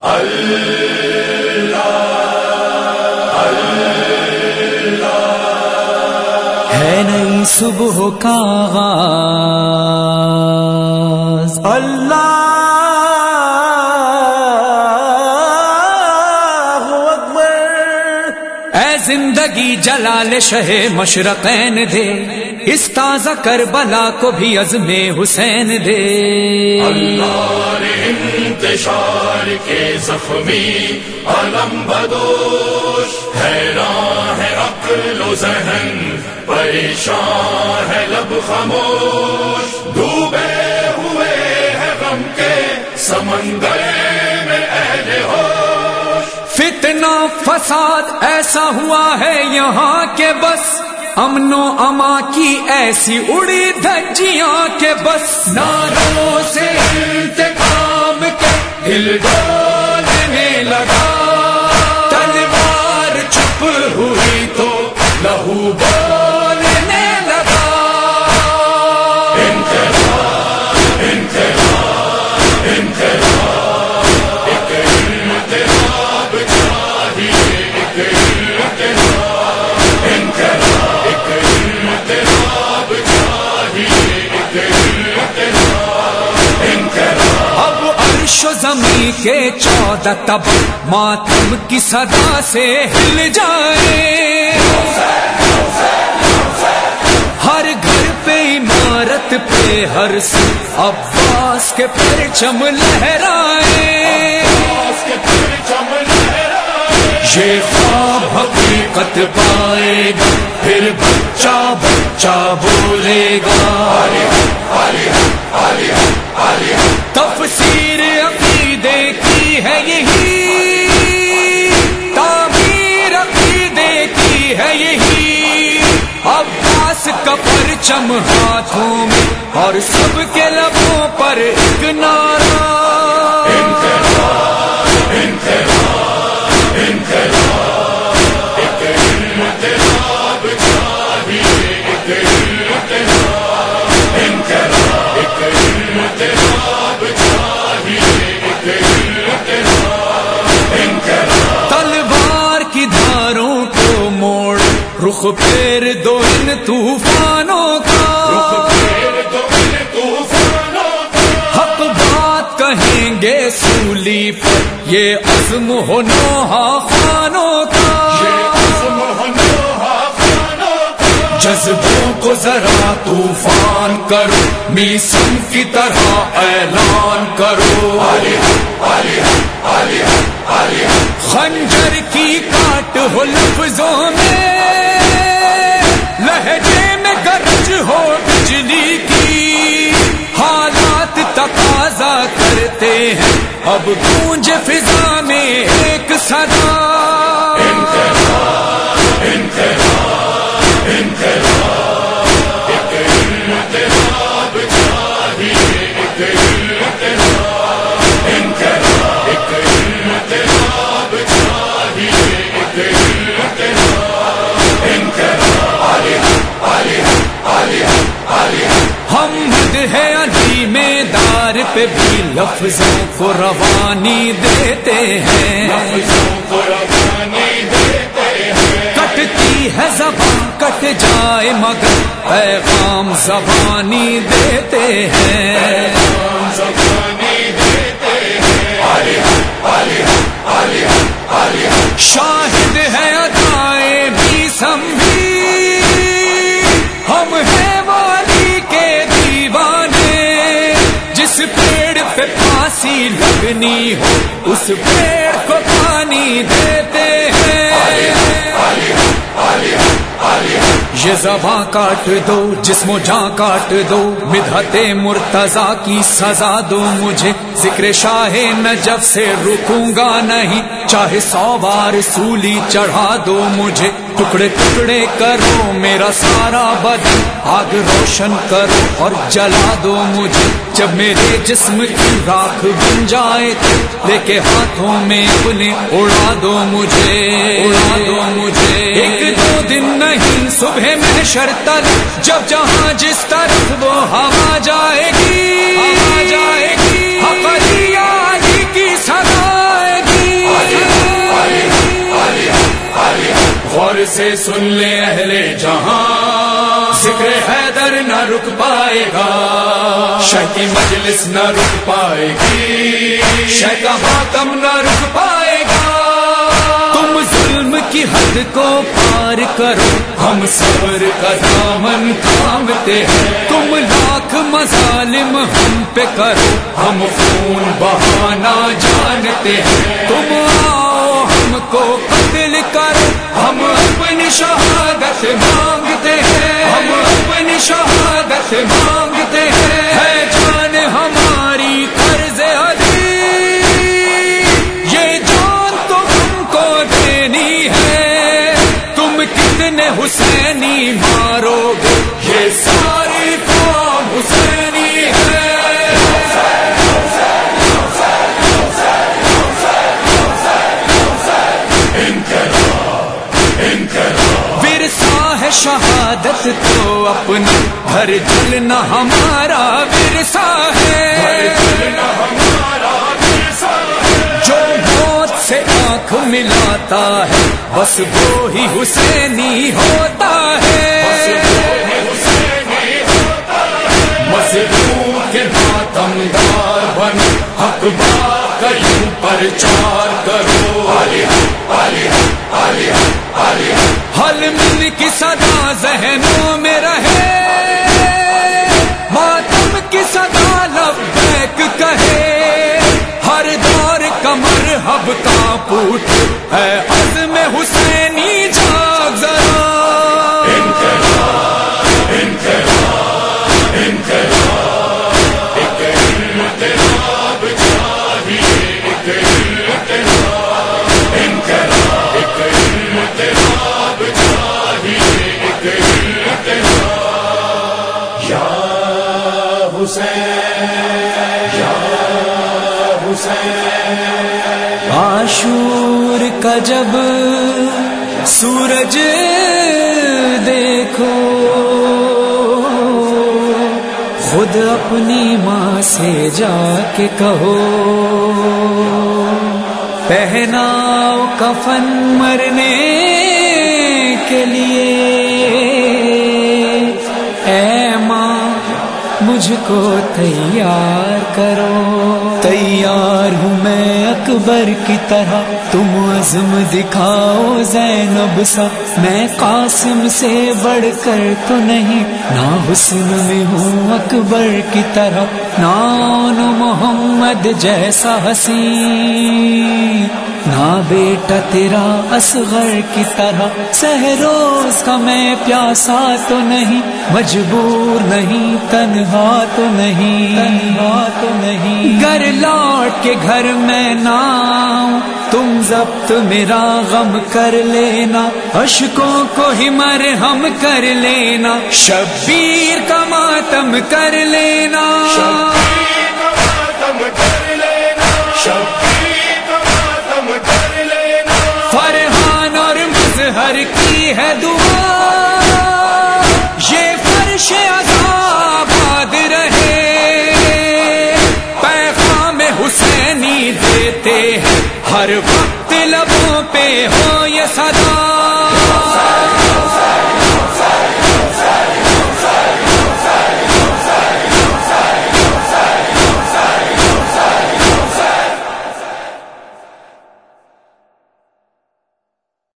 ہے نئی صبح کا آغاز، اللہ اکبر۔ اے زندگی جلال شہ مشرقین دے، اس تازہ کربلا کو بھی عزم حسین دے۔ اللہ نے انتشار کے زخمی علم بدوش، حیران ہے عقل و ذہن، پریشان ہے لب خاموش، ڈوبے ہوئے ہے غم کے سمندر میں اہل ہوش۔ فتنہ فساد ایسا ہوا ہے یہاں کے بس، امن و اما کی ایسی اڑی دھجیاں کے بس، ناروں سے انتقام کے دل ڈولنے لگا، تلوار چھپ ہوئی تو لہو بولنے لگا۔ انقلاب انقلاب انقلاب، ایک انقلاب چاہیے، ایک انقلاب، انقلاب ایک انقلاب چاہیے، ایک انقلاب، انقلاب۔ اب عرش و زمین کے 14 تب ماتم کی صدا سے ہل جائے، ہر گھر پہ عمارت پہ ہر سو عباس کے پرچم لہرائے، یہ خواب حقیقت پائے گا، پھر بچہ بچہ بولے گا۔ تفسیر عقیدے کی ہے یہی، تعبیر عقیدے کی ہے یہی، عباس کا پرچم ہاتھوں میں اور سب کے لبوں پر ایک نعرہ، انقلاب انقلاب انقلاب، ایک انقلاب چاہیے، ایک انقلاب، انقلاب ایک انقلاب چاہیے، ایک انقلاب، انقلاب۔ تلوار کی دھاروں کو موڑ، رخ پھیر دو ان طوفانوں کا، حق بات کہیں گے سولی پر، یہ عزم ہو نوحہ خانوں کا، جذبوں کو ذرا طوفان کرو، میسم کی طرح اعلان کرو، خنجر کی کاٹ ہو لفظوں میں، لہجے میں گرج ہو بجلی کی، حالات تقاضا کرتے ہیں اب گونج فضا میں ایک صدا، انقلاب انقلاب انقلاب، ایک انقلاب چاہیے، ایک انقلاب، انقلاب ایک انقلاب چاہیے، ایک انقلاب، انقلاب۔ ہم مد ہے علی میدار پہ بھی لفظوں کو روانی دیتے ہیں، لفظوں کو روانی دیتے ہیں، کٹتی ہے زبان کٹ جائے مگر پیغام زبانی دیتے ہیں، پیغام زبانی دیتے ہیں، شاہد ہے ادائے بھی سمجھی، ہم ہیں والی کے دیوانے، جس پیڑ پہ پھانسی لگنی ہو اس پیڑ کو پانی دیتے ہیں، یہ زباں کاٹ دو جسم و جاں کاٹ دو، مدحت مرتضیٰ کی سزا دو مجھے، ذکر شاہ نجف سے رکوں گا نہیں، چاہے 100 بار سولی چڑھا دو مجھے، ٹکڑے ٹکڑے کرو میرا سارا بدن، آگ روشن کرو اور جلا دو مجھے، جب میرے جسم کی راکھ بن جائے تو لے کے ہاتھوں میں اپنے اڑا دو مجھے، اڑا دو مجھے، 1-2 دن نہیں صبح محشر تک، جب جہاں جس طرف وہ ہوا جائے گی، حق علی کی صدائے سے سن لے اہل جہاں، ذکر حیدر نہ رک پائے گا، شہ کی مجلس نہ رک پائے گی، شہ کا ماتم نہ رک پائے گا۔ تم ظلم کی حد کو پار کرو، ہم صبر کا دامن تھامتے ہیں، تم لاکھ مظالم ہم پہ کرو، ہم خون بہانا جانتے ہیں، تم آؤ ہم کو قتل کرو، ہم اپنی شہادت مانگتے ہیں، ہم اپنی شہادت مانگتے ہیں، ہے جان ہماری قرض علی، یہ جان تو تم کو دینی ہے، تم کتنے حسینی مارو گے، یہ ساری قوم حسینی ہے۔ ورثہ ہے شہادت تو اپنا، گھر جلنا ہمارا ورثہ ہے، جو موت سے آنکھ ملاتا ہے بس وہی حسینی ہوتا ہے، مظلوم کے ماتمدار بنو، حق بات کا یوں پرچار کرو، حل مل کی صدا ذہنوں میں رہے، ماتم کی صدا لبیک کہے، ہر دور کا مرحب کا پوٹ ہے عزم حسینی جاگ ذرا، انقلاب انقلاب انقلاب، ایک انقلاب چاہیے، ایک انقلاب انقلاب، ایک انقلاب چاہیے، ایک انقلاب، یا حسین یا حسین۔ عاشور کا جب سورج دیکھو، خود اپنی ماں سے جا کے کہو، پہناؤ کفن مرنے کے لیے، اے ماں مجھ کو تیار کرو، تیار ہوں میں اکبر کی طرح، تم عزم دکھاؤ زینب سا، میں قاسم سے بڑھ کر تو نہیں، نہ حسن میں ہوں اکبر کی طرح، نہ محمد جیسا حسین، نہ بیٹا تیرا اصغر کی طرح، سہروز کا میں پیاسا تو نہیں، مجبور نہیں، تنہا تو نہیں، تنہا تو نہیں، گھر لوٹ کے گھر میں نہ آؤں، تم ضبط میرا غم کر لینا، اشکوں کو ہی مرہم کر لینا، شبیر کا ماتم کر لینا، شبیر کا ماتم کر لینا، شبیر کا ماتم کر لینا، فرحان اور مظہر کی ہے دعا، یہ فرش آباد رہے، پیغام حسینی دیتے ہیں ہر وقت لبوں پہ ہو یہ